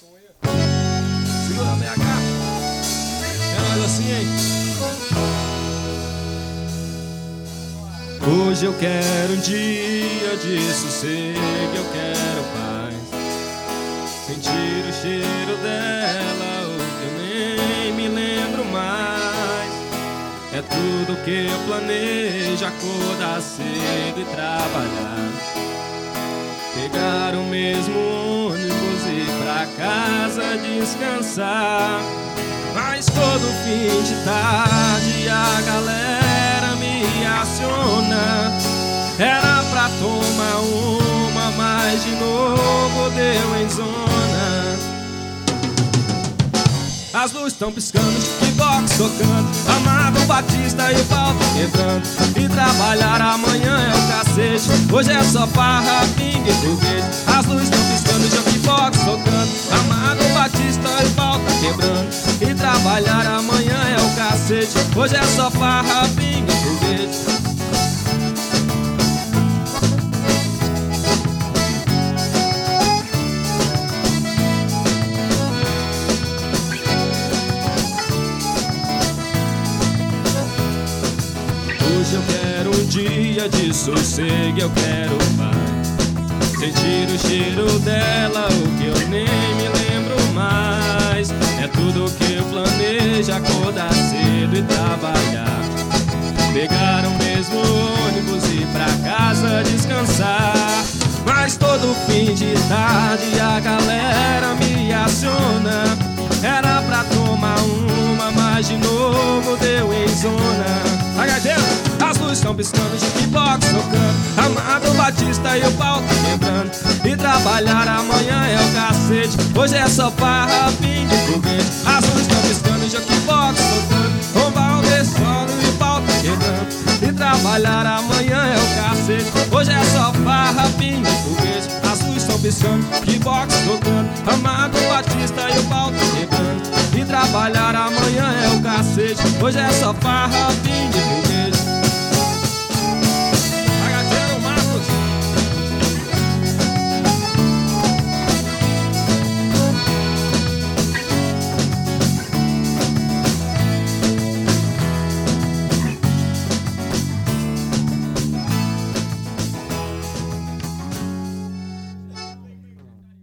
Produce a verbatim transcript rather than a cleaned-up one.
Segura a B H. É nóis assim, hein? Hoje eu quero um dia de sossego, eu quero paz. Sentir o cheiro dela, o que eu nem me lembro mais. É tudo que eu planejo, acordar cedo e trabalhar. Pegar o mesmo ônibus e ir pra casa descansar. Mas todo fim de tarde a galera me aciona. Era pra tomar uma, mas de novo deu em zona. As luzes estão piscando, kickbox tocando, Amado Batista e o pau tá quebrando. E trabalhar amanhã é o cacete, hoje é só farra, pingue e foguete. As luzes estão piscando, kickbox tocando, Amado Batista e o pau tá quebrando. E trabalhar amanhã é o cacete, hoje é só farra, pingue e foguete. Hoje eu quero um dia de sossego, eu quero paz. Sentir o cheiro dela, o que eu nem me lembro mais. É tudo que eu planejo, acordar cedo e trabalhar. Pegar o mesmo ônibus e ir pra casa descansar. Mas todo fim de tarde a galera me aciona. Era pra tomar uma, mas de novo deu em zona. As luzes estão piscando, kickbox tocando, Amado Batista e o pau tá quebrando. E trabalhar amanhã é o cacete, hoje é só farra, pingue e foguete. As luzes estão piscando, kickbox tocando, o Valdessolo e o pau tá quebrando. E trabalhar amanhã é o cacete, hoje é só farra, pingue e foguete. As luzes estão piscando, kickbox tocando, Amado Batista e o pau tá quebrando. E trabalhar amanhã é o cacete, hoje é só farra, pingue